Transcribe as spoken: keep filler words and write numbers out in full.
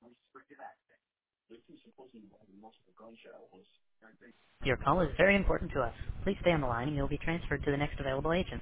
Your call is very important to us. Please stay on the line and you'll be transferred to the next available agent.